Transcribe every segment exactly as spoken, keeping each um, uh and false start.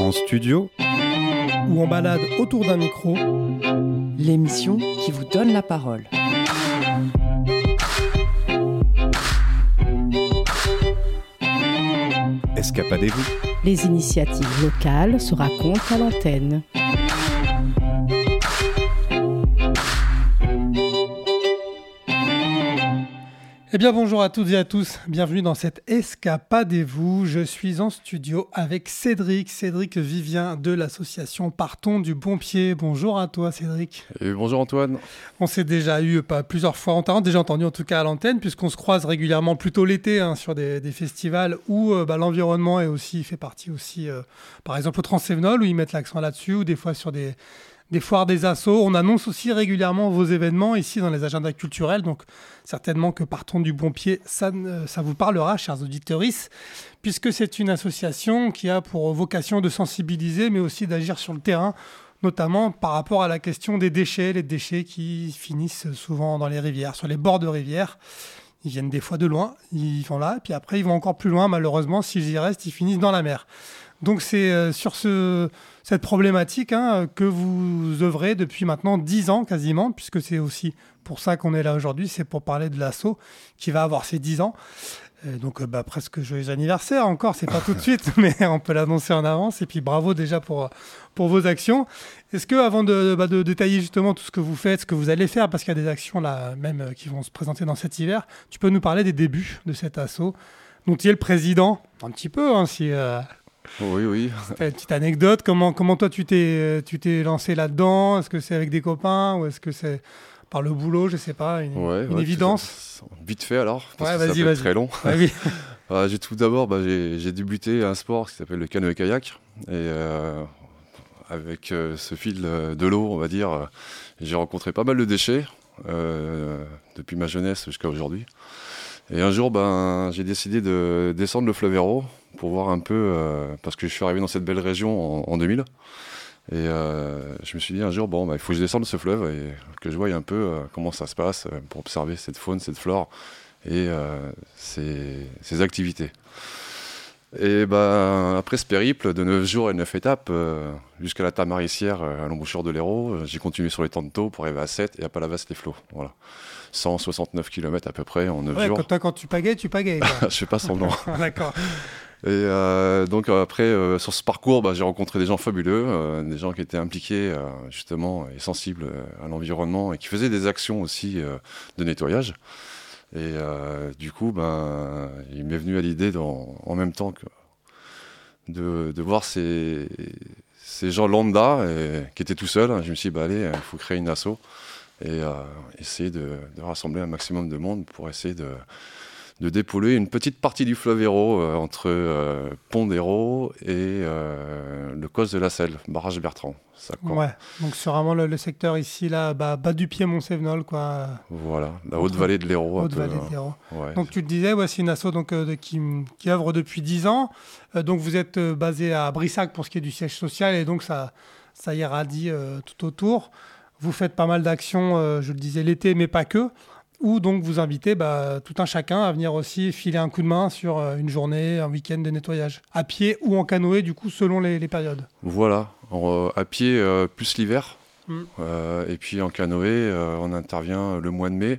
En studio ou en balade autour d'un micro, l'émission qui vous donne la parole. Escapadez-vous. Les initiatives locales se racontent à l'antenne. Eh bien bonjour à toutes et à tous, bienvenue dans cette Escapadez-vous. Je suis en studio avec Cédric, Cédric Vivien de l'association Partons du Bon Pied. Bonjour à toi Cédric. Et bonjour Antoine. On s'est déjà eu pas plusieurs fois, on t'a déjà entendu en tout cas à l'antenne, puisqu'on se croise régulièrement plutôt l'été hein, sur des, des festivals où euh, bah, l'environnement est aussi, fait partie aussi, euh, par exemple au Transcévenol où ils mettent l'accent là-dessus, ou des fois sur des... des foires, des assos. On annonce aussi régulièrement vos événements ici dans les agendas culturels. Donc, certainement que Partons du Bon Pied, ça, ça vous parlera, chers auditeurs, puisque c'est une association qui a pour vocation de sensibiliser, mais aussi d'agir sur le terrain, notamment par rapport à la question des déchets, les déchets qui finissent souvent dans les rivières, sur les bords de rivières. Ils viennent des fois de loin, ils vont là, puis après ils vont encore plus loin. Malheureusement, s'ils y restent, ils finissent dans la mer. Donc c'est euh, sur ce, cette problématique hein, que vous œuvrez depuis maintenant dix ans quasiment, puisque c'est aussi pour ça qu'on est là aujourd'hui, c'est pour parler de l'asso qui va avoir ses dix ans. Euh, donc euh, bah, presque joyeux anniversaire encore, c'est pas tout de suite, mais on peut l'annoncer en avance. Et puis bravo déjà pour, pour vos actions. Est-ce que avant de, bah, de détailler justement tout ce que vous faites, ce que vous allez faire, parce qu'il y a des actions là même euh, qui vont se présenter dans cet hiver, tu peux nous parler des débuts de cet asso, dont tu es le président, un petit peu hein, si... Euh... Oui, oui. Une petite anecdote, comment, comment toi tu t'es, tu t'es lancé là-dedans? Est-ce que c'est avec des copains ou est-ce que c'est par le boulot? Je sais pas, une, ouais, une ouais, évidence. Vite fait alors, parce ouais, que vas-y, ça peut vas-y. être très long. Ouais, oui. euh, j'ai tout d'abord, bah, j'ai, j'ai débuté un sport qui s'appelle le canoë-kayak. Et euh, avec euh, ce fil de l'eau, on va dire, euh, j'ai rencontré pas mal de déchets euh, depuis ma jeunesse jusqu'à aujourd'hui. Et un jour, ben, j'ai décidé de descendre le fleuve Hérault pour voir un peu, euh, parce que je suis arrivé dans cette belle région en, en deux mille. Et euh, je me suis dit un jour, bon, bah, il faut que je descende ce fleuve et que je voie un peu euh, comment ça se passe euh, pour observer cette faune, cette flore et euh, ces, ces activités. Et bah, après ce périple de neuf jours et neuf étapes, euh, jusqu'à la Tamarissière, euh, à l'embouchure de l'Hérault, euh, j'ai continué sur les temps de taux pour arriver à sept et à Palavas-les-Flots. Voilà. cent soixante-neuf kilomètres à peu près en neuf ouais, jours. Quand, toi, quand tu pagayes, tu pagayes. Je fais pas semblant. D'accord. Et euh, donc après, euh, sur ce parcours, bah, j'ai rencontré des gens fabuleux, euh, des gens qui étaient impliqués euh, justement et sensibles euh, à l'environnement et qui faisaient des actions aussi euh, de nettoyage. Et euh, du coup, ben, il m'est venu à l'idée d'en, en même temps que de, de voir ces, ces gens lambda et, qui étaient tout seuls. Je me suis dit, bah, allez, il faut créer une asso et euh, essayer de, de rassembler un maximum de monde pour essayer de... de dépolluer une petite partie du fleuve Hérault euh, entre euh, Pont d'Hérault et euh, le Causse de la Selle, barrage Bertrand. Ça, ouais, donc c'est vraiment le, le secteur ici, là, bah, bas du pied Mont-Sévenol, quoi. Voilà, la haute vallée de l'Hérault. Haute vallée de l'Hérault. Ouais. Donc tu le disais, ouais, c'est une asso donc, euh, de, qui, qui œuvre depuis dix ans. Euh, donc vous êtes euh, basé à Brissac pour ce qui est du siège social et donc ça, ça irradie euh, tout autour. Vous faites pas mal d'actions, euh, je le disais, l'été, mais pas que. Ou donc vous invitez bah, tout un chacun à venir aussi filer un coup de main sur euh, une journée, un week-end de nettoyage, à pied ou en canoë, du coup, selon les, les périodes. Voilà, en, à pied euh, plus l'hiver, mm. euh, et puis en canoë, euh, on intervient le mois de mai,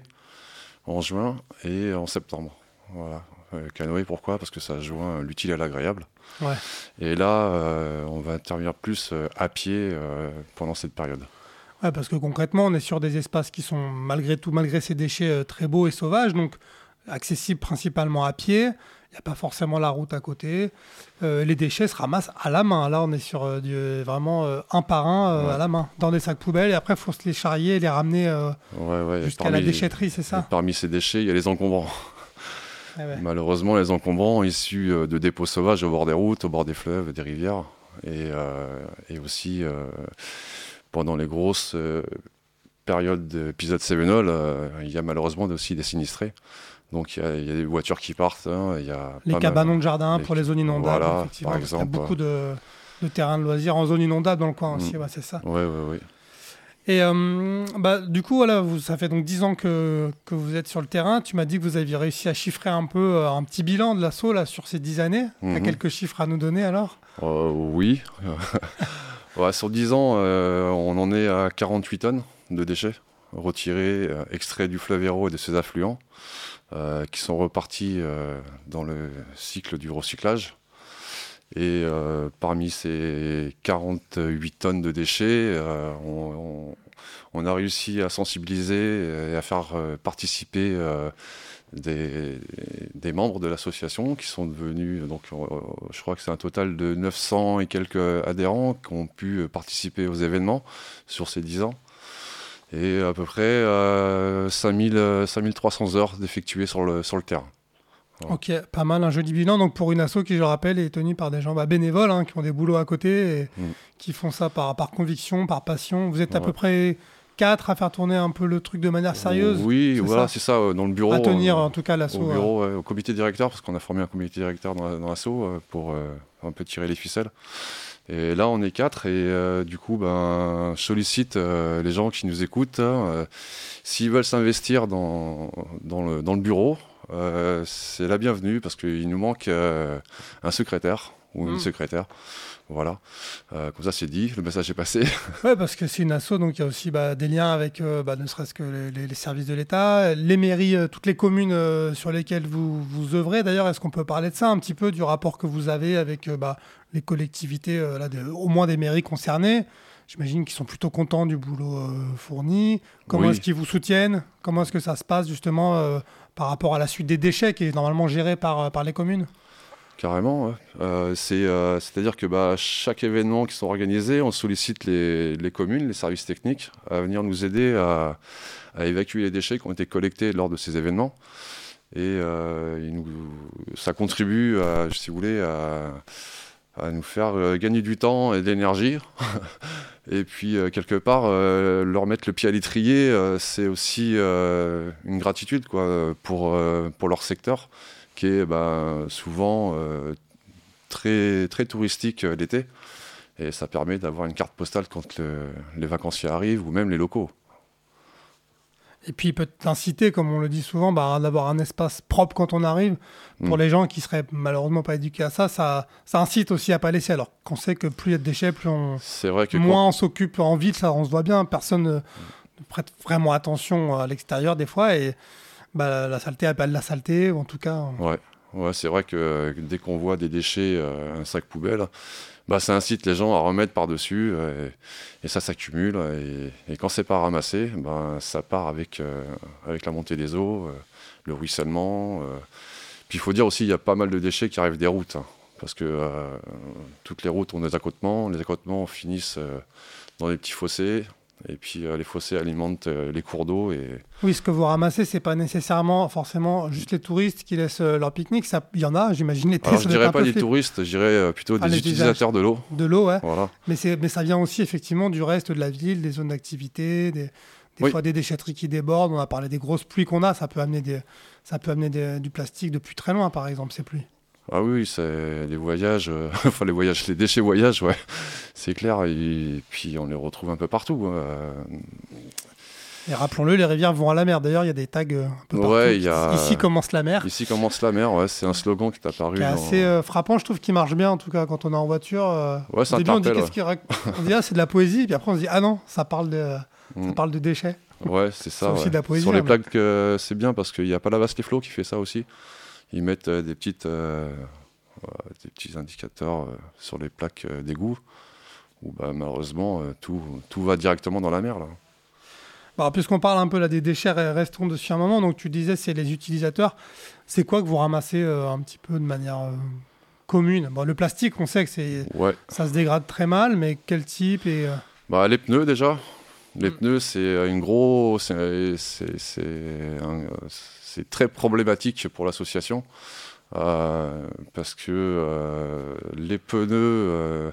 en juin et en septembre. Voilà. Euh, canoë, pourquoi ? Parce que ça joint l'utile à l'agréable. Ouais. Et là, euh, on va intervenir plus euh, à pied euh, pendant cette période. Ouais, parce que concrètement, on est sur des espaces qui sont, malgré tout, malgré ces déchets euh, très beaux et sauvages, donc accessibles principalement à pied. Il n'y a pas forcément la route à côté. Euh, les déchets se ramassent à la main. Là, on est sur euh, du, vraiment euh, un par un euh, ouais. à la main, dans des sacs poubelles. Et après, il faut se les charrier et les ramener euh, ouais, ouais, jusqu'à la déchetterie, c'est ça ? Parmi ces déchets, il y a les encombrants. Ouais, ouais. Malheureusement, les encombrants issus de dépôts sauvages au bord des routes, au bord des fleuves, des rivières. Et, euh, et aussi... Euh, pendant les grosses euh, périodes d'épisodes Sévenol, euh, il y a malheureusement aussi des sinistrés. Donc il y, y a des voitures qui partent. Hein, y a les pas cabanons mal... de jardin les... pour les zones inondables. Voilà, effectivement, par exemple. Il y a beaucoup de, de terrains de loisirs en zone inondable dans le coin mmh. aussi, ouais, c'est ça. Oui, oui, oui. Et euh, bah, du coup, voilà, vous, ça fait donc dix ans que, que vous êtes sur le terrain. Tu m'as dit que vous aviez réussi à chiffrer un peu euh, un petit bilan de l'assaut là, sur ces dix années. Mm-hmm. Tu as quelques chiffres à nous donner alors euh, Oui. ouais, sur dix ans, euh, on en est à quarante-huit tonnes de déchets retirés, euh, extraits du fleuve Hérault et de ses affluents, euh, qui sont repartis euh, dans le cycle du recyclage. Et euh, parmi ces quarante-huit tonnes de déchets, euh, on, on, on a réussi à sensibiliser et à faire euh, participer euh, des, des membres de l'association qui sont devenus, donc, euh, je crois que c'est un total de neuf cents et quelques adhérents qui ont pu participer aux événements sur ces dix ans. Et à peu près euh, cinq mille trois cents heures d'effectuées sur le, sur le terrain. Voilà. Ok, pas mal, un joli bilan. Donc pour une asso qui, je le rappelle, est tenue par des gens bah, bénévoles, hein, qui ont des boulots à côté et mmh. qui font ça par, par conviction, par passion. Vous êtes ouais. à peu près quatre à faire tourner un peu le truc de manière sérieuse. Oui, c'est voilà, ça c'est ça, dans le bureau. À tenir euh, en tout cas l'asso. Au bureau, ouais. Ouais, au comité directeur, parce qu'on a formé un comité directeur dans, dans l'asso euh, pour euh, un peu tirer les ficelles. Et là, on est quatre et euh, du coup, ben, je sollicite euh, les gens qui nous écoutent. Hein, euh, s'ils veulent s'investir dans, dans, le, dans le bureau, euh, c'est la bienvenue parce qu'il nous manque euh, un secrétaire ou une mmh. secrétaire. Voilà, euh, comme ça c'est dit, le message est passé. Oui, parce que c'est une asso, donc il y a aussi bah, des liens avec euh, bah, ne serait-ce que les, les, les services de l'État, les mairies, euh, toutes les communes euh, sur lesquelles vous, vous œuvrez. D'ailleurs, est-ce qu'on peut parler de ça un petit peu, du rapport que vous avez avec euh, bah, les collectivités, euh, là, de, au moins des mairies concernées? J'imagine qu'ils sont plutôt contents du boulot euh, fourni. Comment oui. est-ce qu'ils vous soutiennent? Comment est-ce que ça se passe justement euh, par rapport à la suite des déchets qui est normalement gérée par, par les communes? Carrément, ouais. euh, c'est, euh, c'est-à-dire que bah, chaque événement qui sont organisés, on sollicite les, les communes, les services techniques à venir nous aider à, à évacuer les déchets qui ont été collectés lors de ces événements. Et euh, il nous, ça contribue, à, si vous voulez, à, à nous faire gagner du temps et de l'énergie. Et puis, euh, quelque part, euh, leur mettre le pied à l'étrier, euh, c'est aussi euh, une gratitude quoi, pour, euh, pour leur secteur, qui est bah, souvent euh, très, très touristique euh, l'été. Et ça permet d'avoir une carte postale quand le, les vacanciers arrivent, ou même les locaux. Et puis il peut t'inciter, comme on le dit souvent, bah, d'avoir un espace propre quand on arrive. Pour mmh. les gens qui seraient malheureusement pas éduqués à ça, ça, ça incite aussi à pas laisser. Alors qu'on sait que plus il y a de déchets, plus on, C'est vrai que moins quand... on s'occupe en ville, ça on se voit bien. Personne ne, ne prête vraiment attention à l'extérieur des fois. Et bah, la saleté appelle la saleté, ou en tout cas... Ouais, ouais c'est vrai que euh, dès qu'on voit des déchets, euh, un sac poubelle, bah, ça incite les gens à remettre par-dessus, euh, et, et ça s'accumule. Et, et quand c'est pas ramassé, bah, ça part avec, euh, avec la montée des eaux, euh, le ruissellement. Euh. Puis il faut dire aussi qu'il y a pas mal de déchets qui arrivent des routes, hein, parce que euh, toutes les routes ont des accotements, les accotements finissent euh, dans des petits fossés. Et puis euh, les fossés alimentent euh, les cours d'eau. Et... Oui, ce que vous ramassez, c'est pas nécessairement forcément juste les touristes qui laissent euh, leur pique-nique. Ça, il y en a, j'imagine. Les Alors je dirais pas les touristes, je dirais euh, plutôt ah, des utilisateurs de l'eau. De l'eau, ouais. Voilà. Mais, c'est, mais ça vient aussi effectivement du reste de la ville, des zones d'activité, des, des oui. fois des déchetteries qui débordent. On a parlé des grosses pluies qu'on a. Ça peut amener, des, ça peut amener des, du plastique depuis très loin, par exemple, ces pluies. Ah oui, c'est les voyages, euh, enfin les voyages, les déchets voyages, ouais, c'est clair. Et puis on les retrouve un peu partout. Euh... Et rappelons-le, les rivières vont à la mer. D'ailleurs, il y a des tags un peu partout. Ouais, y a... Ici commence la mer. Ici commence la mer, ouais, c'est un slogan qui est apparu. Qui est assez dans... euh, frappant, je trouve, qui marche bien en tout cas quand on est en voiture. Euh, ouais, c'est au début, on dit ouais. qu'est-ce qu'il rac... on dit ah c'est de la poésie, puis après on se dit ah non, ça parle de, mm. ça parle de déchets. Ouais, c'est ça. C'est ouais. aussi de la poésie. Sur les mais... plaques, euh, c'est bien parce qu'il n'y a pas la Vaste les Flots qui fait ça aussi. Ils mettent euh, des petites. Euh... des petits indicateurs euh, sur les plaques euh, d'égout où bah, malheureusement euh, tout, tout va directement dans la mer là. Alors, puisqu'on parle un peu là des déchets, restons dessus un moment. Donc tu disais c'est les utilisateurs. C'est quoi que vous ramassez euh, un petit peu de manière euh, commune? Bon, le plastique, on sait que c'est ouais. ça se dégrade très mal, mais quel type et euh... bah, les pneus déjà. Les mm. pneus c'est une grosse, c'est, c'est, c'est, un, c'est très problématique pour l'association. Euh, parce que euh, les pneus euh,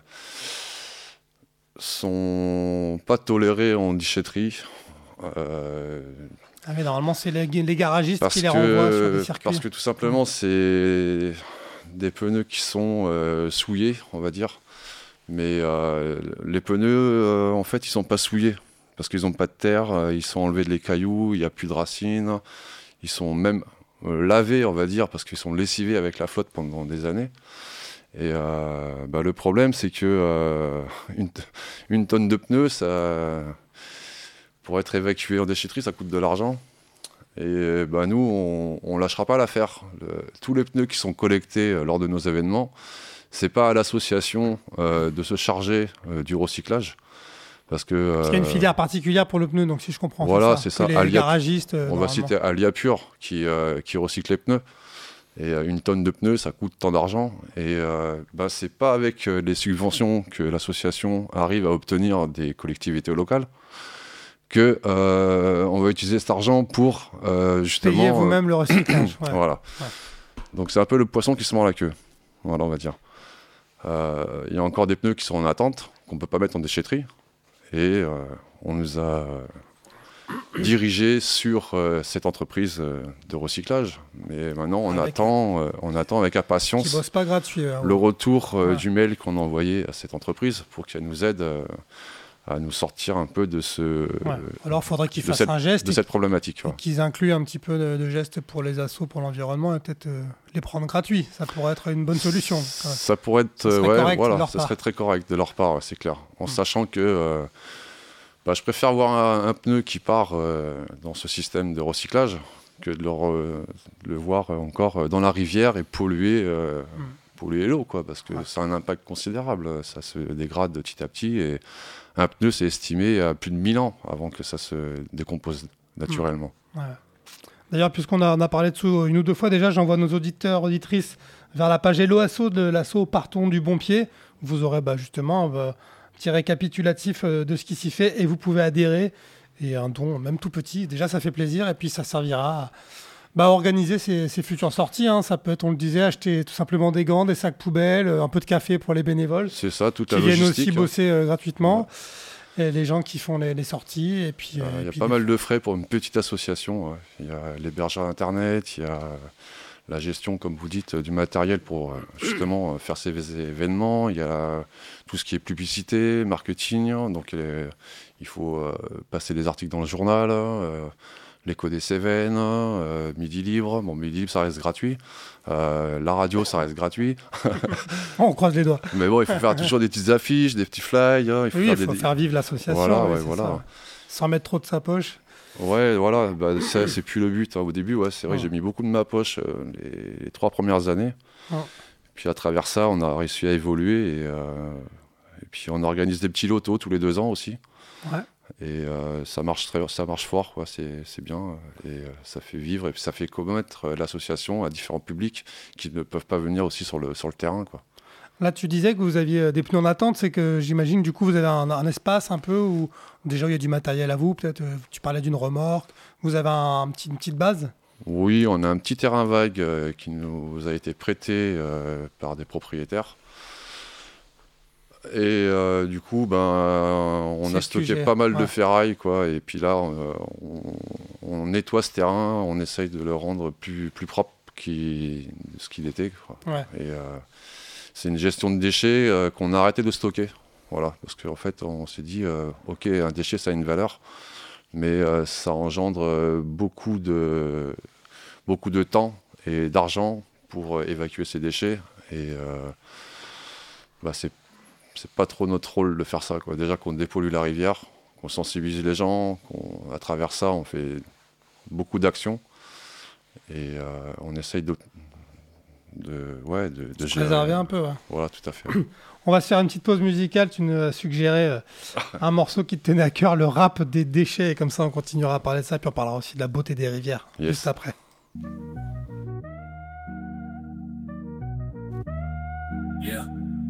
sont pas tolérés en déchetterie. Euh, ah mais normalement c'est les, les garagistes qui les que, renvoient sur des circuits. Parce que tout simplement mmh. c'est des pneus qui sont euh, souillés, on va dire. Mais euh, les pneus, euh, en fait, ils sont pas souillés. parce qu'ils n'ont pas de terre, euh, ils sont enlevés de les cailloux, il n'y a plus de racines, ils sont même euh, lavés, on va dire, parce qu'ils sont lessivés avec la flotte pendant des années. Et euh, bah, le problème, c'est que euh, une, t- une tonne de pneus, ça, pour être évacué en déchetterie, ça coûte de l'argent. Et bah, nous, on ne lâchera pas l'affaire. Le, tous les pneus qui sont collectés euh, lors de nos événements, c'est pas à l'association euh, de se charger euh, du recyclage. Parce que, euh, Parce qu'il y a une filière particulière pour le pneu, donc si je comprends. Voilà, c'est c'est ça. ça. Les Alia, garagistes. Euh, on va citer Alia Pure qui, euh, qui recycle les pneus. Et euh, une tonne de pneus, ça coûte tant d'argent. Et euh, bah, c'est pas avec euh, les subventions que l'association arrive à obtenir des collectivités locales que euh, on va utiliser cet argent pour euh, justement payer vous-même euh, le recyclage. Ouais. Voilà. Ouais. Donc c'est un peu le poisson qui se mord la queue. Voilà, on va dire. Il euh, y a encore des pneus qui sont en attente, qu'on peut pas mettre en déchetterie. Et euh, on nous a dirigés sur euh, cette entreprise euh, de recyclage. Mais maintenant, on, avec attend, euh, on attend avec impatience qui bosse pas gratuit, hein, le ouais. retour euh, ouais. du mail qu'on a envoyé à cette entreprise pour qu'elle nous aide euh, à nous sortir un peu de ce. Ouais. Alors, il faudrait qu'ils fassent cette, un geste. De cette problématique. Ouais. Qu'ils incluent un petit peu de, de gestes pour les assos, pour l'environnement, et peut-être euh, les prendre gratuits. Ça pourrait être une bonne solution. Ça pourrait être. Ça ouais, correct voilà, de leur ça part. serait très correct de leur part, c'est clair. En mmh. sachant que. Euh, bah, je préfère voir un, un pneu qui part euh, dans ce système de recyclage que de le, euh, de le voir encore dans la rivière et polluer. Euh, mmh. polluer l'eau, quoi, parce que ouais. ça a un impact considérable. Ça se dégrade petit à petit. Et un pneu, c'est estimé à plus de mille ans avant que ça se décompose naturellement. Mmh. Ouais. D'ailleurs, puisqu'on a, on a parlé de ça une ou deux fois déjà, j'envoie nos auditeurs, auditrices vers la page Hello Asso de l'asso Partons du Bon Pied. Vous aurez bah, justement bah, un petit récapitulatif de ce qui s'y fait et vous pouvez adhérer. Et un don, même tout petit, déjà ça fait plaisir et puis ça servira à bah, organiser ces, ces futures sorties. Hein. Ça peut être, on le disait, acheter tout simplement des gants, des sacs poubelles, un peu de café pour les bénévoles. C'est ça, tout à qui viennent aussi hein. bosser euh, gratuitement. Ouais. Et les gens qui font les, les sorties. Et puis, il euh, y a puis pas des... mal de frais pour une petite association. Ouais. Il y a l'hébergeur Internet, il y a la gestion, comme vous dites, du matériel pour justement faire ces événements. Il y a tout ce qui est publicité, marketing. Donc les, il faut euh, passer des articles dans le journal. Euh, L'écho des Cévennes, euh, Midi Libre. Bon, Midi Libre, ça reste gratuit. Euh, la radio, ça reste gratuit. On croise les doigts. Mais bon, il faut faire toujours des petites affiches, des petits flyers. Il faut, oui, faire, il faut des... faire vivre l'association. Voilà, ouais, ouais, voilà. Ça. Sans mettre trop de sa poche. Ouais, voilà. Bah, ça, c'est plus le but. Hein. Au début, ouais, c'est vrai ouais. que j'ai mis beaucoup de ma poche euh, les, les trois premières années. Ouais. Puis à travers ça, on a réussi à évoluer. Et, euh, et puis on organise des petits lotos tous les deux ans aussi. Ouais. Et euh, ça marche très, ça marche fort, quoi. C'est, c'est bien. Et euh, ça fait vivre et puis ça fait connaître euh, l'association à différents publics qui ne peuvent pas venir aussi sur le, sur le terrain, quoi. Là, tu disais que vous aviez des pneus en attente. C'est que j'imagine, du coup, vous avez un, un espace un peu où déjà il y a du matériel à vous. Peut-être, euh, tu parlais d'une remorque. Vous avez un, un petit, une petite base ? Oui, on a un petit terrain vague euh, qui nous a été prêté euh, par des propriétaires. Et euh, du coup, ben, on c'est a stocké pas mal ouais. de ferraille, quoi. Et puis là, on, on, on nettoie ce terrain, on essaye de le rendre plus, plus propre qu'il, ce qu'il était, quoi. Ouais. Et euh, c'est une gestion de déchets euh, qu'on a arrêté de stocker. Voilà, parce qu'en fait, on s'est dit, euh, ok, un déchet, ça a une valeur, mais euh, ça engendre euh, beaucoup de, beaucoup de temps et d'argent pour euh, évacuer ces déchets. Et euh, bah, c'est c'est pas trop notre rôle de faire ça, quoi. Déjà qu'on dépollue la rivière, qu'on sensibilise les gens, qu'à travers ça on fait beaucoup d'actions et euh, on essaye de, de, ouais, de, de gérer. Préserver un peu. Ouais. Voilà, tout à fait. On va se faire une petite pause musicale. Tu nous as suggéré euh, un morceau qui te tenait à cœur, le rap des déchets, et comme ça on continuera à parler de ça, puis on parlera aussi de la beauté des rivières yes. juste après. Yeah.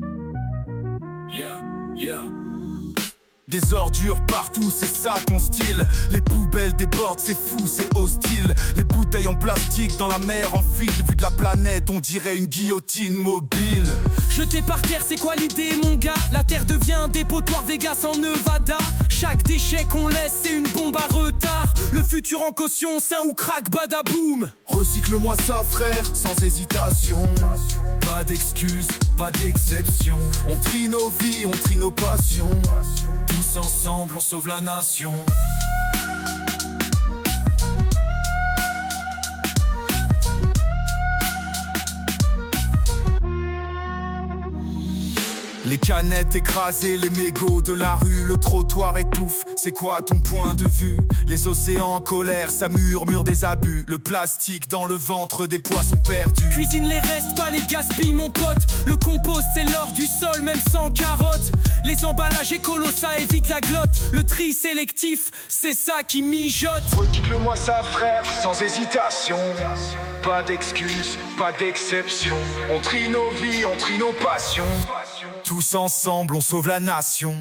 Yeah, yeah. Des ordures partout, c'est ça ton style. Les poubelles débordent, c'est fou, c'est hostile. Les bouteilles en plastique dans la mer en fil. Vu de la planète, on dirait une guillotine mobile. Jeté par terre, c'est quoi l'idée, mon gars? La terre devient un dépotoir Vegas en Nevada. Chaque déchet qu'on laisse, c'est une bombe à retard. tard. Le futur en caution, c'est un ou crack badaboum. Recycle-moi ça frère, sans hésitation. Pas d'excuses, pas d'exception. On trie nos vies, on trie nos passions. Tous ensemble, on sauve la nation. Les canettes écrasées, les mégots de la rue, le trottoir étouffe, c'est quoi ton point de vue? Les océans en colère, ça murmure des abus. Le plastique dans le ventre des poissons perdus. Cuisine les restes, pas les gaspilles mon pote. Le compost c'est l'or du sol, même sans carottes. Les emballages écolos, ça évite la glotte. Le tri sélectif, c'est ça qui mijote. Recycle-moi ça frère, sans hésitation. Pas d'excuses, pas d'exception. On trie nos vies, on trie nos passions. Tous ensemble, on sauve la nation.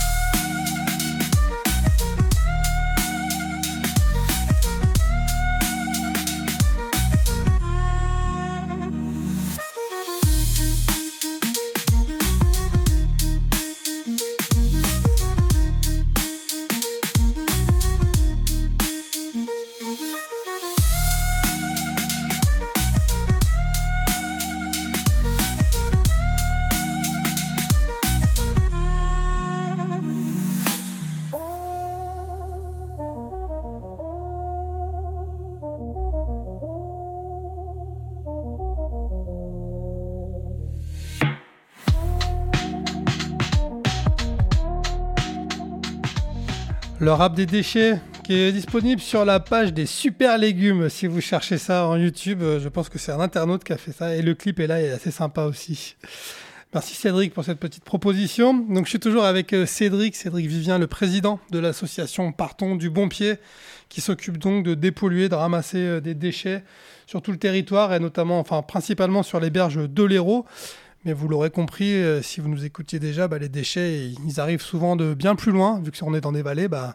Le rap des déchets qui est disponible sur la page des super légumes. Si vous cherchez ça en YouTube, je pense que c'est un internaute qui a fait ça. Et le clip est là, il est assez sympa aussi. Merci Cédric pour cette petite proposition. Donc je suis toujours avec Cédric, Cédric Vivien, le président de l'association Partons du Bon Pied, qui s'occupe donc de dépolluer, de ramasser des déchets sur tout le territoire et notamment, enfin principalement sur les berges de l'Hérault. Mais vous l'aurez compris, euh, si vous nous écoutiez déjà, bah, les déchets, ils arrivent souvent de bien plus loin. Vu que si on est dans des vallées, bah,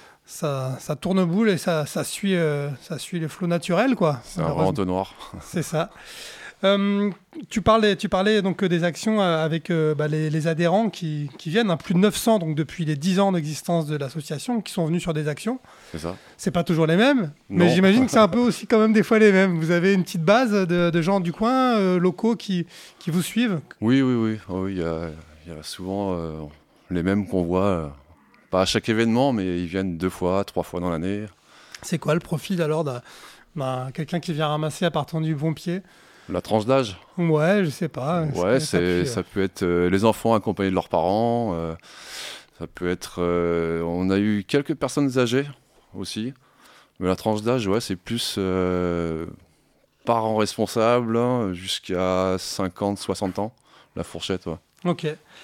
ça, ça tourne boule et ça, ça, suit, euh, ça suit les flots naturels, quoi. C'est un vrai entonnoir. C'est ça. Euh, tu parlais, tu parlais donc des actions avec euh, bah, les, les adhérents qui, qui viennent, hein, plus de neuf cents donc depuis les dix ans d'existence de l'association, qui sont venus sur des actions. C'est ça. C'est pas toujours les mêmes, non. Mais j'imagine que c'est un peu aussi quand même des fois les mêmes. Vous avez une petite base de, de gens du coin, euh, locaux qui, qui vous suivent. Oui, oui, oui. Il oh, oui, y, a, y a souvent euh, les mêmes qu'on voit, euh, pas à chaque événement, mais ils viennent deux fois, trois fois dans l'année. C'est quoi le profil alors d'un, d'un quelqu'un qui vient ramasser à partir du Bon Pied? La tranche d'âge? Ouais, je sais pas. Ouais, c'est, ça peut être euh, les enfants accompagnés de leurs parents. Euh, ça peut être... Euh, on a eu quelques personnes âgées aussi. Mais la tranche d'âge, ouais, c'est plus euh, parents responsables hein, jusqu'à cinquante, soixante ans. La fourchette, ouais. Ok.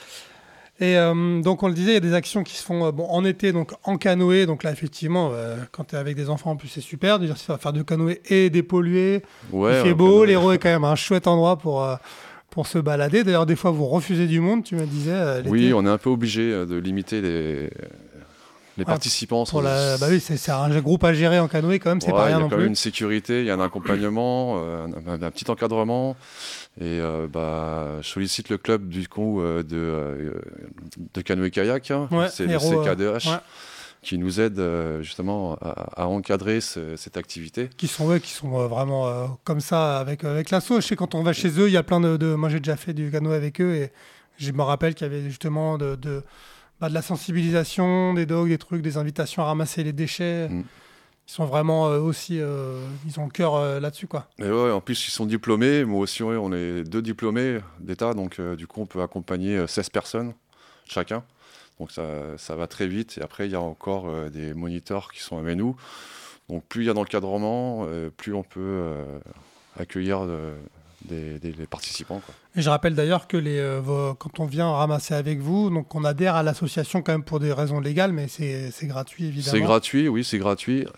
Et euh, donc, on le disait, il y a des actions qui se font euh, bon, en été, donc en canoë. Donc là, effectivement, euh, quand tu es avec des enfants, en plus, c'est super. De dire, ça va faire de canoë et dépolluer. Ouais, il fait beau. L'Hérault est quand même un chouette endroit pour, euh, pour se balader. D'ailleurs, des fois, vous refusez du monde, tu me disais. Euh, l'été. Oui, on est un peu obligé de limiter les, les ouais, participants. Pour la... Bah oui, c'est, c'est un groupe à gérer en canoë, quand même, c'est ouais, pas rien non plus. Il y a quand même une sécurité, il y a un accompagnement, euh, un, un petit encadrement. Et euh, bah, je sollicite le club du coup euh, de, euh, de canoë-kayak, hein. Ouais, c'est le C K D H, euh, ouais. qui nous aide euh, justement à, à encadrer ce, cette activité. Qui sont, ouais, qui sont euh, vraiment euh, comme ça avec, avec l'asso. Je sais quand on va chez eux, il y a plein de, de... Moi j'ai déjà fait du canoë avec eux et je me rappelle qu'il y avait justement de, de, bah, de la sensibilisation, des dogs, des trucs, des invitations à ramasser les déchets. Mm. Ils sont vraiment euh, aussi, euh, ils ont le cœur euh, là-dessus, quoi. Et ouais, en plus ils sont diplômés, moi aussi ouais, on est deux diplômés d'État, donc euh, du coup on peut accompagner euh, seize personnes chacun, donc ça, ça va très vite. Et après il y a encore euh, des moniteurs qui sont avec nous, donc plus il y a d'encadrement, euh, plus on peut euh, accueillir euh, des, des, des participants, quoi. Et je rappelle d'ailleurs que les, euh, vos, quand on vient ramasser avec vous, donc on adhère à l'association quand même pour des raisons légales, mais c'est, c'est gratuit évidemment. C'est gratuit, oui, c'est gratuit.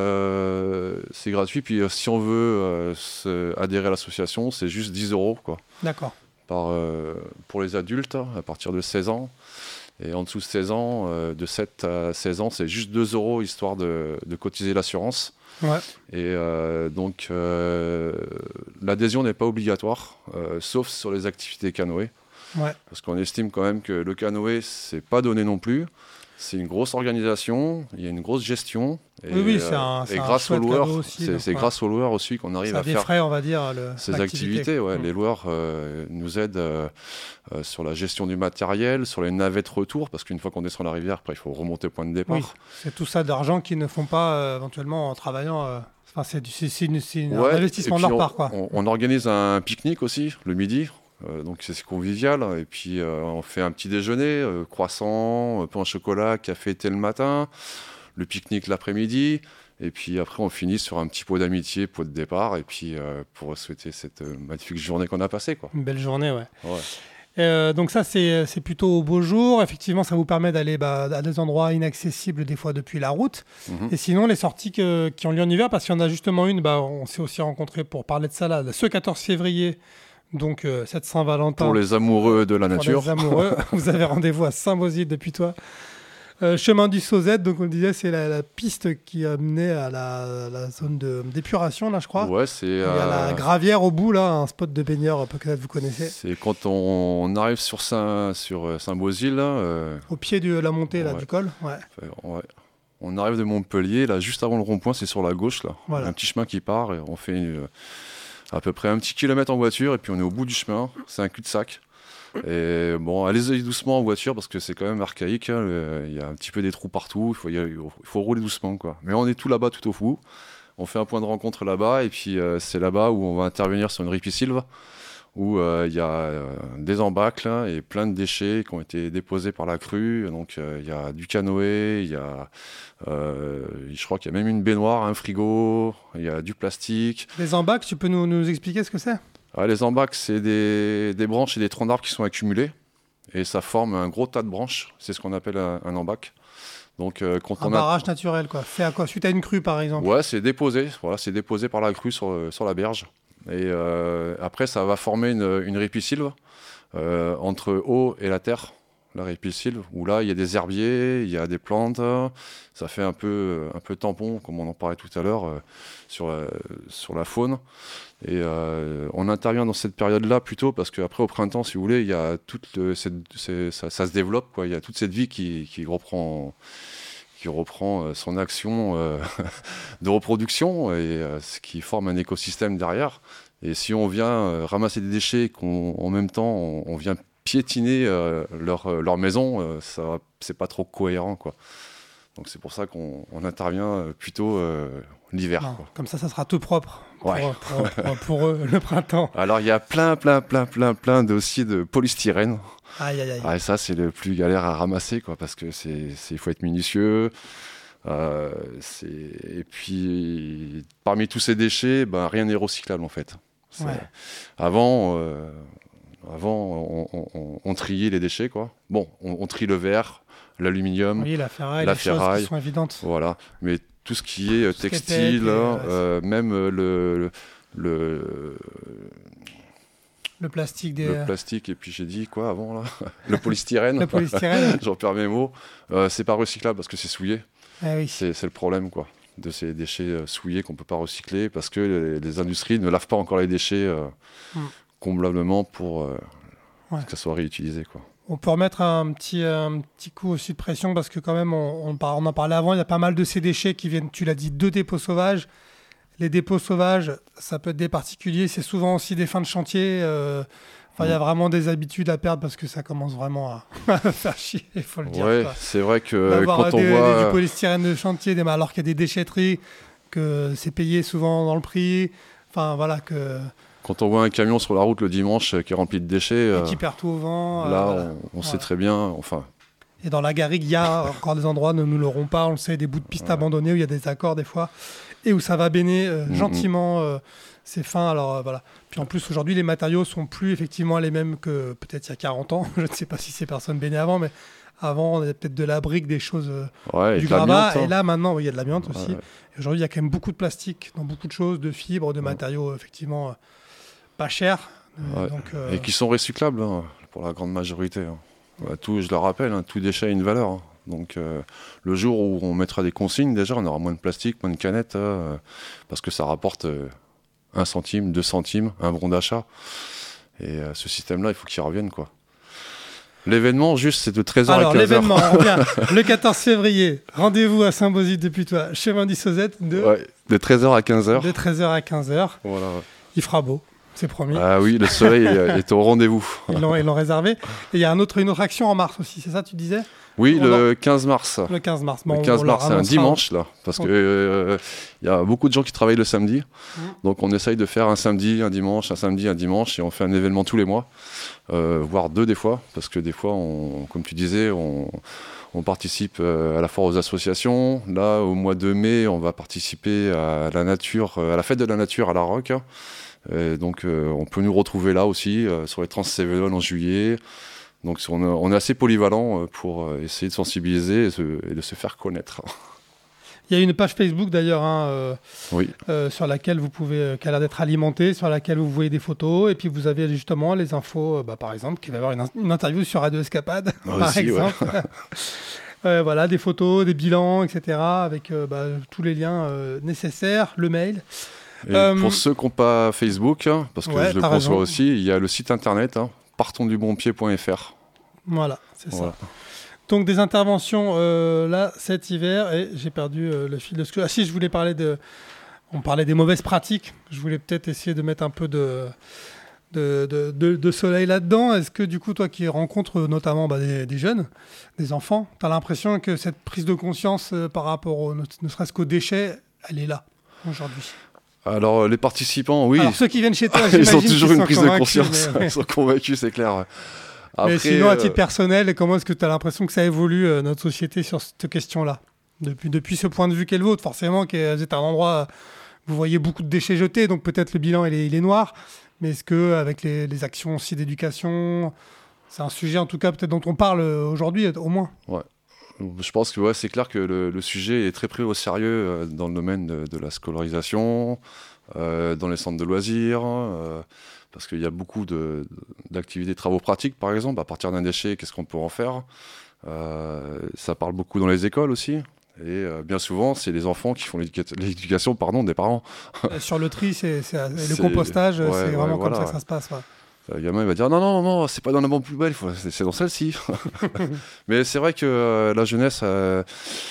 Euh, c'est gratuit, puis euh, si on veut euh, se, adhérer à l'association, c'est juste dix euros, quoi. D'accord. Par, euh, pour les adultes, à partir de seize ans. Et en dessous de seize ans, euh, de sept à seize ans, c'est juste deux euros, histoire de, de cotiser l'assurance. Ouais. Et euh, donc, euh, l'adhésion n'est pas obligatoire, euh, sauf sur les activités canoë. Ouais. Parce qu'on estime quand même que le canoë, c'est pas donné non plus. C'est une grosse organisation, il y a une grosse gestion. Et, oui, oui, c'est un, euh, c'est et un grâce aux chouette loueurs, cadeau aussi, c'est, donc, c'est ouais. grâce aux loueurs aussi qu'on arrive Ça à faire défraie, on va dire, le, ces l'activité. activités. Ouais. Mmh. Les loueurs euh, nous aident euh, euh, sur la gestion du matériel, sur les navettes retour, parce qu'une fois qu'on descend la rivière, après il faut remonter au point de départ. Oui, c'est tout ça d'argent qu'ils ne font pas euh, éventuellement en travaillant. Euh, enfin, c'est, du, c'est, c'est, une, c'est une, Ouais, un investissement de et puis leur on, part, quoi. On, on organise un pique-nique aussi le midi. Euh, donc c'est convivial, et puis euh, on fait un petit déjeuner, euh, croissant, euh, pain au chocolat, café, thé le matin, le pique-nique l'après-midi, et puis après on finit sur un petit pot d'amitié, pot de départ, et puis euh, pour souhaiter cette euh, magnifique journée qu'on a passée, quoi. Une belle journée, ouais. Ouais. Euh, donc ça, c'est, c'est plutôt au beau jour. Effectivement, ça vous permet d'aller bah, à des endroits inaccessibles des fois depuis la route. Mhm. Et sinon, les sorties que, qui ont lieu en hiver, parce qu'il y en a justement une, bah, on s'est aussi rencontrés pour parler de ça là, ce quatorze février. Donc, euh, cette Saint-Valentin. Pour les amoureux de la Pour nature. les amoureux, vous avez rendez-vous à Saint-Bosile depuis toi. Euh, chemin du Sauzette, donc on le disait, c'est la, la piste qui a mené à la, la zone de, d'épuration, là, je crois. Ouais, c'est. Il y a euh, la Gravière au bout, là, un spot de baigneurs, peut-être vous connaissez. C'est quand on, on arrive sur, Saint, sur Saint-Bosile, là, euh, Au pied de la montée là, Ouais. du col. Ouais. ouais. On arrive de Montpellier, là, juste avant le rond-point, c'est sur la gauche, là. Voilà. Un petit chemin qui part, et on fait une, à peu près un petit kilomètre en voiture, et puis on est au bout du chemin. C'est un cul-de-sac. Et bon, allez-y doucement en voiture, parce que c'est quand même archaïque. Hein, le- il y a un petit peu des trous partout, il faut, y aller- il faut rouler doucement, quoi. Mais on est tout là-bas, tout au fou. On fait un point de rencontre là-bas, et puis euh, c'est là-bas où on va intervenir sur une ripisylve, où euh, il y a euh, des embâcles là, et plein de déchets qui ont été déposés par la crue. Donc euh, il y a du canoë, il y a, euh, je crois qu'il y a même une baignoire, un frigo, il y a du plastique. Les embâcles, tu peux nous, nous expliquer ce que c'est? Ah, les embâcles, c'est des, des branches et des troncs d'arbres qui sont accumulés, et ça forme un gros tas de branches. C'est ce qu'on appelle un, un embâcle. Donc euh, quand Un on a barrage naturel, quoi. Fait à quoi? Suite à une crue, par exemple. Ouais, c'est déposé. Voilà, c'est déposé par la crue sur, sur la berge. Et euh, après, ça va former une, une ripisylve euh, entre eau et la terre, la ripisylve, où là, il y a des herbiers, il y a des plantes. Ça fait un peu, un peu tampon, comme on en parlait tout à l'heure, euh, sur, la, sur la faune. Et euh, on intervient dans cette période-là plutôt parce qu'après, au printemps, si vous voulez, il y a toute le- cette, c'est- ça, ça se développe, quoi. Il y a toute cette vie qui, qui reprend... qui reprend euh, son action euh, de reproduction, et euh, ce qui forme un écosystème derrière. Et si on vient euh, ramasser des déchets et qu'en même temps on, on vient piétiner euh, leur, euh, leur maison, euh, ça va- c'est pas trop cohérent, quoi. Donc c'est pour ça qu'on on intervient euh, plutôt euh, l'hiver, Non, quoi. comme ça, ça sera tout propre pour, Ouais. pour, pour- pour eux, le printemps. Alors il y a plein, plein, plein, plein, plein dossiers de polystyrène. Aïe, aïe, aïe. Ah, et ça, c'est le plus galère à ramasser, quoi, parce que c'est, c'est, il faut être minutieux. Euh, c'est... Et puis, parmi tous ces déchets, ben, rien n'est recyclable, en fait. C'est- Ouais. Avant, euh, avant on, on- on- on triait les déchets, quoi. Bon, on, on trie le verre, l'aluminium, Oui, la ferraille, la les choses ferraille. qui sont évidentes. voilà. Mais tout ce qui est euh, Tout ce qui est textile, P E T, hein, ouais, euh, même euh, le... le, le Le plastique des... le plastique, et puis j'ai dit quoi avant là Le polystyrène. Le polystyrène. J'en perds mes mots. Euh, c'est pas recyclable parce que c'est souillé. Ah oui. C'est, c'est le problème, quoi, de ces déchets euh, souillés qu'on peut pas recycler parce que les, les industries ne lavent pas encore les déchets euh, Mm. convenablement pour euh, Ouais. que ça soit réutilisé, quoi. On peut remettre un petit, un petit coup aussi de pression parce que quand même, on, on, par- on en parlait avant, il y a pas mal de ces déchets qui viennent, tu l'as dit, de dépôts sauvages. Les dépôts sauvages, ça peut être des particuliers, c'est souvent aussi des fins de chantier. euh, Enfin, il y a vraiment des habitudes à perdre parce que ça commence vraiment à, à faire chier, il faut le dire. Ouais, quoi. c'est vrai que D'avoir quand on des- voit... du polystyrène de chantier, des- alors qu'il y a des déchetteries, que c'est payé souvent dans le prix. Enfin, voilà, que, Quand on voit un camion sur la route le dimanche euh, qui est rempli de déchets, euh, qui perd tout au vent. euh, là, voilà. on, on sait Voilà. très bien... Enfin, Et dans la garrigue, il y a encore des endroits, ne nous l'aurons pas, on le sait, des bouts de piste Ouais. abandonnés où il y a des accords des fois, et où ça va baigner euh, Mhm. gentiment euh, ces fins. Alors euh, voilà. Puis en plus, aujourd'hui, les matériaux sont plus effectivement les mêmes que peut-être il y a quarante ans. Je ne sais pas si ces personnes baignaient avant, mais avant, on avait peut-être de la brique, des choses, euh, ouais, et du de l'amiante, gravat. hein. Et là, maintenant, oui, il y a de l'amiante aussi. Ouais. Et aujourd'hui, il y a quand même beaucoup de plastique dans beaucoup de choses, de fibres, de Ouais. matériaux effectivement euh, pas chers. Euh, Ouais. donc, euh, Et qui sont recyclables, hein, pour la grande majorité, hein. Bah, tout, je le rappelle, hein, tout déchet a une valeur, hein. Donc euh, le jour où on mettra des consignes, déjà on aura moins de plastique, moins de canettes, euh, parce que ça rapporte euh, un centime, deux centimes, un bon d'achat. Et euh, ce système-là, il faut qu'il revienne, quoi. L'événement, juste, c'est de treize heures Alors, à quinze heures. l'événement, on revient le quatorze février. Rendez-vous à Saint-Bosite-de-Putois, chemin d'Issozette, de, Ouais, de treize heures à quinze heures. de treize heures à quinze heures. Voilà. Il fera beau, c'est promis. Ah oui, le soleil est, est au rendez-vous. Ils l'ont, ils l'ont réservé. Et il y a un autre, une autre action en mars aussi, c'est ça, tu disais? Oui, On le quinze mars. Le quinze mars. Bon, Le quinze on leur mars, c'est un annoncera. dimanche, là, parce qu'il euh, y a beaucoup de gens qui travaillent le samedi. Mmh. Donc on essaye de faire un samedi, un dimanche, un samedi, un dimanche, et on fait un événement tous les mois, euh, voire deux des fois, parce que des fois, on, comme tu disais, on, on participe euh, à la fois aux associations. Là, au mois de mai, on va participer à la nature, à la fête de la nature à La Roque. Et donc euh, on peut nous retrouver là aussi, euh, sur les Trans-Cévenol en juillet. Donc on, on est assez polyvalent pour essayer de sensibiliser et, se, et de se faire connaître. Il y a une page Facebook d'ailleurs hein, euh, Oui. euh, sur laquelle vous pouvez, qui a l'air d'être alimentée, sur laquelle vous voyez des photos et puis vous avez justement les infos, euh, bah, par exemple, qu'il va y avoir une, une interview sur Radio Escapade, Ah, par aussi, exemple. Ouais. euh, voilà, des photos, des bilans, et cetera, avec euh, bah, tous les liens euh, nécessaires, le mail. Et Euh, pour ceux qui n'ont pas Facebook, hein, parce que ouais, je le t'as conçois raison. aussi, il y a le site internet hein, partons du bon pied point f r. Voilà, c'est Voilà. ça. Donc des interventions euh, là cet hiver et j'ai perdu euh, le fil de ce que... Ah si, je voulais parler de... On parlait des mauvaises pratiques. Je voulais peut-être essayer de mettre un peu de, de, de, de, de soleil là-dedans. Est-ce que du coup, toi qui rencontres notamment bah, des, des jeunes, des enfants, tu as l'impression que cette prise de conscience euh, par rapport au, ne, ne serait-ce qu'aux déchets, elle est là aujourd'hui? Alors les participants, oui, Alors ceux qui viennent chez toi, ils ont j'imagine toujours qu'ils une sont prise de convaincus, conscience. mais- Ils sont convaincus, c'est clair. Après, Mais sinon, à titre euh, personnel, comment est-ce que tu as l'impression que ça évolue, euh, notre société, sur cette question-là depuis, depuis ce point de vue qu'est le vôtre, forcément, qui est, vous êtes un endroit où vous voyez beaucoup de déchets jetés, donc peut-être le bilan, il est, il est noir. Mais est-ce qu'avec les, les actions aussi d'éducation, c'est un sujet, en tout cas, peut-être dont on parle euh, aujourd'hui, au moins? Je pense que ouais, c'est clair que le, le sujet est très pris au sérieux euh, dans le domaine de, de la scolarisation, euh, dans les centres de loisirs, euh, parce qu'il y a beaucoup de, d'activités, travaux pratiques, par exemple, à partir d'un déchet, qu'est-ce qu'on peut en faire. Euh, ça parle beaucoup dans les écoles aussi. Et euh, bien souvent, c'est les enfants qui font l'éduca- l'éducation pardon, des parents. Euh, Sur le tri, c'est, c'est, le C'est- compostage, ouais, c'est ouais, vraiment voilà, comme ça que ouais. ça se passe. Ouais. Le gamin il va dire non, non, non, c'est pas dans la bonne poubelle, il faut- c'est, c'est dans celle-ci. Mais c'est vrai que euh, la jeunesse, euh,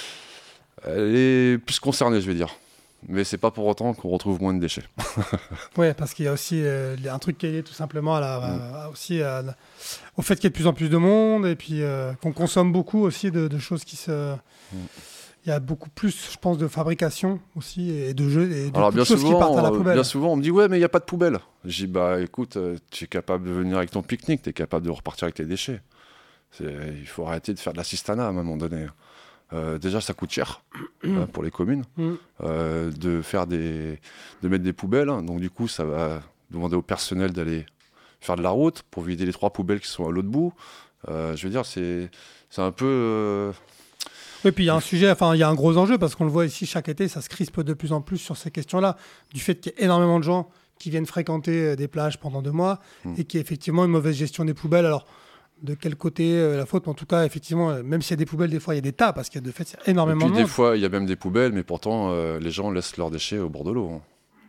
elle est plus concernée, je vais dire. Mais c'est pas pour autant qu'on retrouve moins de déchets. Ouais, parce qu'il y a aussi euh, il y a un truc qui est lié tout simplement à la, Mm. à- aussi à la- au fait qu'il y ait de plus en plus de monde et puis euh, qu'on consomme beaucoup aussi de, de choses qui se. Mm. Il y a beaucoup plus, je pense, de fabrication aussi et de jeux et de Alors beaucoup bien de choses qui partent à la souvent, euh, poubelle. bien souvent, on me dit ouais, mais il n'y a pas de poubelle. Je dis bah écoute, euh, tu es capable de venir avec ton pique-nique, tu es capable de repartir avec tes déchets. C'est- il faut arrêter de faire de l'assistanat à un moment donné. Euh, déjà, ça coûte cher hein, pour les communes Mm. euh, de faire des, de mettre des poubelles. hein. Donc du coup, ça va demander au personnel d'aller faire de la route pour vider les trois poubelles qui sont à l'autre bout. Euh, je veux dire, c'est, c'est un peu. euh, Et puis il y a un sujet, enfin il y a un gros enjeu parce qu'on le voit ici chaque été, ça se crispe de plus en plus sur ces questions-là, du fait qu'il y a énormément de gens qui viennent fréquenter euh, des plages pendant deux mois Mm. et qu'il y a effectivement une mauvaise gestion des poubelles. Alors de quel côté euh, la faute, mais en tout cas effectivement, euh, même s'il y a des poubelles, des fois il y a des tas parce qu'il y a de fait il y a Et énormément puis de des monde. fois, il y a même des poubelles, mais pourtant, euh, les gens laissent leurs déchets au bord de l'eau. hein.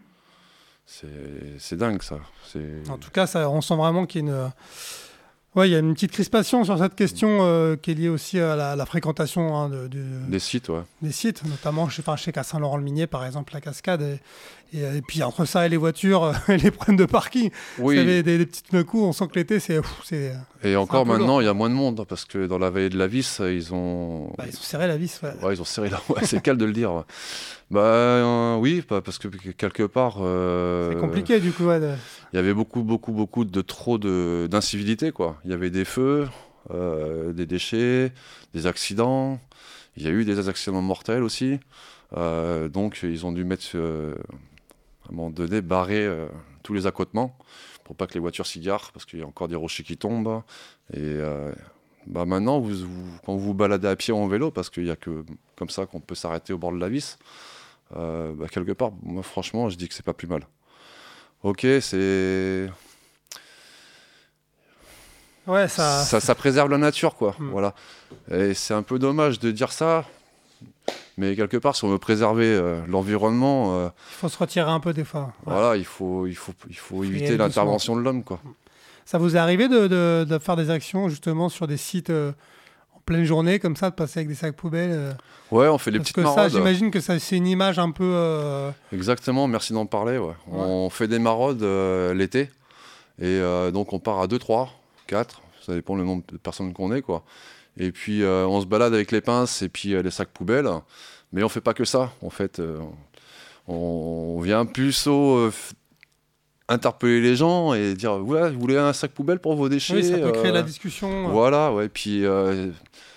C'est, c'est dingue ça. C'est... En tout cas, ça, on sent vraiment qu'il y a une, euh, ouais, il y a une petite crispation sur cette question euh, qui est liée aussi à la, la fréquentation hein, de, de- Des sites, ouais. des sites, notamment chez, enfin, chez qu'à Saint-Laurent-le-Minier, par exemple, la Cascade. Et, et, et puis entre ça et les voitures, euh, et les problèmes de parking, Oui, vous savez, des, des petits coups, on sent que l'été, c'est, pff, c'est et encore un peu maintenant, lourd. il y a moins de monde, parce que dans la vallée de la Vis, ils ont... bah, ils ont serré la vis. Ouais. Ouais, ils ont serré là. Ouais, c'est le cas de le dire. ouais. Bah euh, oui, bah, parce que quelque part... euh, C'est compliqué du coup. Ouais, de- Il y avait beaucoup, beaucoup, beaucoup de trop de, d'incivilité, quoi. Il y avait des feux, euh, des déchets, des accidents. Il y a eu des accidents mortels aussi. Euh, donc, ils ont dû mettre, euh, à un moment donné, barrer euh, tous les accotements pour pas que les voitures s'y garent, parce qu'il y a encore des rochers qui tombent. Et euh, bah, maintenant, vous, vous- quand vous vous baladez à pied ou en vélo, parce qu'il n'y a que comme ça qu'on peut s'arrêter au bord de la Vis, euh, bah, quelque part, moi, franchement, je dis que c'est pas plus mal. Ok, c'est... ouais, ça. Ça, ça préserve la nature, quoi. Mm. Voilà. Et c'est un peu dommage de dire ça, mais quelque part, si on veut préserver euh, l'environnement, euh, Il faut se retirer un peu des fois. Ouais. voilà, il faut, il faut, il faut y éviter aller l'intervention de l'homme, quoi. Ça vous est arrivé de, de, de faire des actions justement sur des sites euh, en pleine journée comme ça, de passer avec des sacs poubelles euh, Ouais, on fait les parce petites que ça, maraudes. j'imagine que ça, c'est une image un peu... euh, Exactement, merci d'en parler. Ouais. Ouais. On fait des maraudes euh, l'été. Et euh, donc on part à deux, trois, quatre, ça dépend le nombre de personnes qu'on est, quoi. Et puis euh, on se balade avec les pinces et puis euh, les sacs poubelles. Mais on fait pas que ça. En fait, euh, on, on vient plus au... euh, f- interpeller les gens et dire ouais, vous voulez un sac poubelle pour vos déchets. Oui, ça peut créer euh, la discussion. euh. Voilà, ouais. Puis euh,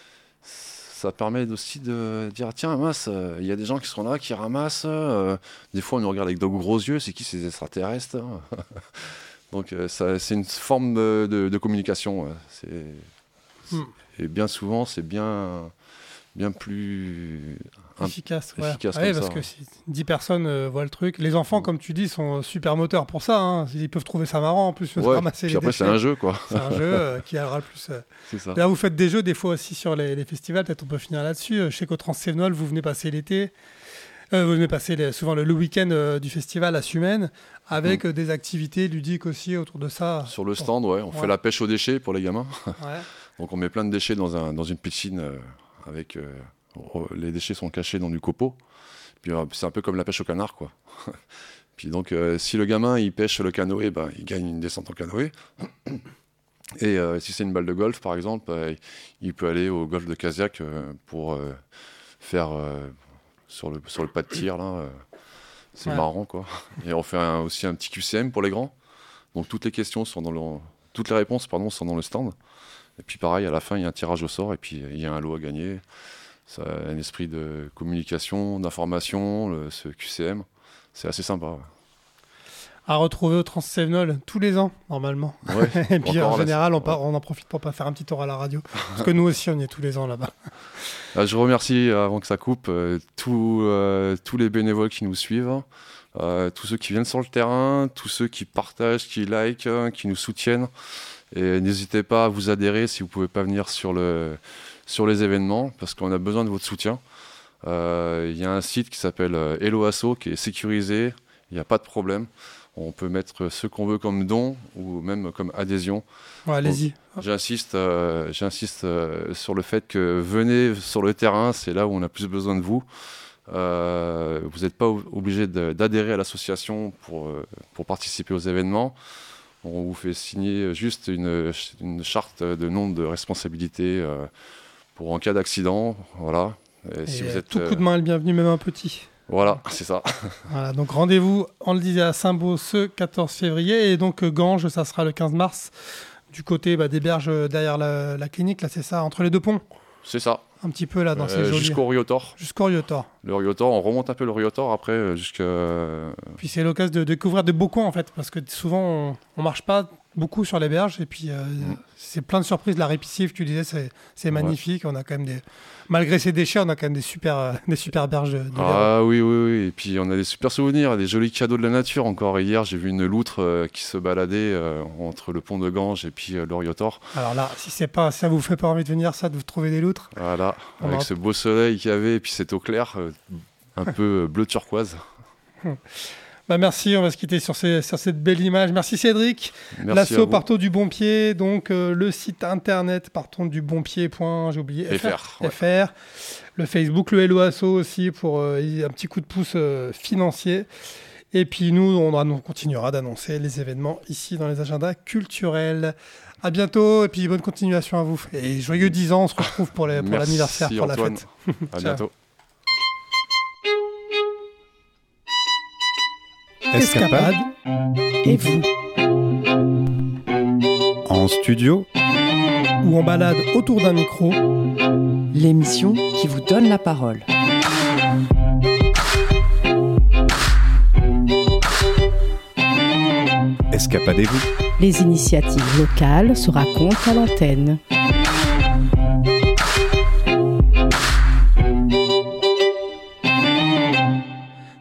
ça permet aussi de dire tiens, mince, il y a des gens qui sont là, qui ramassent. euh, des fois, on nous regarde avec de gros yeux. C'est qui ces extraterrestres hein Donc, euh, ça, c'est une forme de, de- de communication. ouais. C'est, Hmm. Et bien souvent, c'est bien, bien plus un- Efficace, ouais. efficace Ouais, comme parce ça, que ouais. si dix personnes euh, voient le truc. Les enfants, Mm. comme tu dis, sont super moteurs pour ça. Hein. Ils peuvent trouver ça marrant en plus de Ouais, ramasser puis les après, déchets. c'est un jeu, quoi. C'est un jeu euh, qui aura le plus. euh. C'est ça. D'ailleurs, vous faites des jeux des fois aussi sur les, les festivals. Peut-être on peut finir là-dessus. Euh, Je sais qu'au Transsévenol, vous venez passer l'été. Euh, vous venez passer les- souvent le, le week-end euh, du festival à Sumène avec Mm. euh, des activités ludiques aussi autour de ça. Sur le stand, ouais, on Ouais. fait la pêche aux déchets pour les gamins. Ouais. Donc on met plein de déchets dans, un, dans une piscine euh, avec euh, oh, les déchets sont cachés dans du copeau. Puis euh, c'est un peu comme la pêche au canard, quoi. Puis donc euh, si le gamin il pêche le canoë, ben, il gagne une descente en canoë. Et euh, si c'est une balle de golf par exemple, bah, il- il peut aller au golf de Casiac euh, pour euh, faire euh, sur, le, sur le pas de tir là. euh, c'est Ouais. marrant, quoi. Et on fait un- aussi un petit Q C M pour les grands. Donc toutes les questions sont dans le, toutes les réponses pardon sont dans le stand. Et puis pareil, à la fin, il y a un tirage au sort et puis il y a un lot à gagner. Ça a un esprit de communication, d'information, le- ce Q C M. C'est assez sympa. Ouais. À retrouver au Transsévenol tous les ans, normalement. Ouais, Et puis encore en là, général, c'est- on, part- on en profite pour pas faire un petit tour à la radio. Parce que nous aussi, on y est tous les ans là-bas. Ah, je remercie, euh, avant que ça coupe, euh, tous, euh, tous les bénévoles qui nous suivent, euh, tous ceux qui viennent sur le terrain, tous ceux qui partagent, qui likent, hein, qui nous soutiennent. Et n'hésitez pas à vous adhérer si vous ne pouvez pas venir sur, le, sur les événements, parce qu'on a besoin de votre soutien. Euh, Il y a un site qui s'appelle euh, Hello Asso, qui est sécurisé, il n'y a pas de problème. On peut mettre ce qu'on veut comme don ou même comme adhésion. Ouais, allez-y. J'insiste, euh, j'insiste euh, sur le fait que venez sur le terrain, c'est là où on a plus besoin de vous. Euh, vous n'êtes pas o- obligé de- d'adhérer à l'association pour, euh, pour participer aux événements. On vous fait signer juste une, une charte de nombre de responsabilités euh, pour en cas d'accident. Voilà. Et Et si vous euh, êtes, tout euh, coup de main est le bienvenu, même un petit. voilà, c'est ça. Voilà, donc rendez-vous, on le disait, à Saint-Beau ce quatorze février. Et donc euh, Ganges, ça sera le quinze mars, du côté bah, des berges euh, derrière la, la clinique, là c'est ça, entre les deux ponts, C'est ça. un petit peu là dans ces Euh, jolis... jusqu'au Riotor. Jusqu'au Riotor. Le Riotor, on remonte un peu le Riotor après euh, jusqu'à. Puis c'est l'occasion de découvrir de beaux coins en fait, parce que souvent on, on marche pas beaucoup sur les berges et puis euh, Mm. c'est plein de surprises. La Répissive, tu disais, c'est, c'est magnifique. On a quand même des, malgré ces déchets, on a quand même des super, euh, des super berges de, de l'Hérault. Ah oui, oui, oui. Et puis on a des super souvenirs, des jolis cadeaux de la nature. Encore hier, j'ai vu une loutre euh, qui se baladait euh, entre le pont de Ganges et puis euh, le Riotor. Alors là, si c'est pas, si ça vous fait pas envie de venir, ça, de vous trouver des loutres. Voilà, On avec va- ce beau soleil qu'il y avait et puis cette eau claire, euh, un peu euh, bleu turquoise. Bah merci, on va se quitter sur, ces, sur cette belle image. Merci Cédric. Merci à L'asso vous. Partons du Bon Pied, donc euh, le site internet partons du bon pied. J'ai oublié. F R, ouais. F R. Le Facebook, le Hello Asso aussi pour euh, un petit coup de pouce euh, financier. Et puis nous, on, on continuera d'annoncer les événements ici dans les agendas culturels. À bientôt et puis bonne continuation à vous. Et joyeux dix ans, on se retrouve pour, les, pour Merci, l'anniversaire, pour Antoine. la fête. À Ciao. bientôt. Escapade. Et vous? En studio, Ou en balade autour d'un micro. L'émission qui vous donne la parole. escapadez-vous. Les initiatives locales se racontent à l'antenne.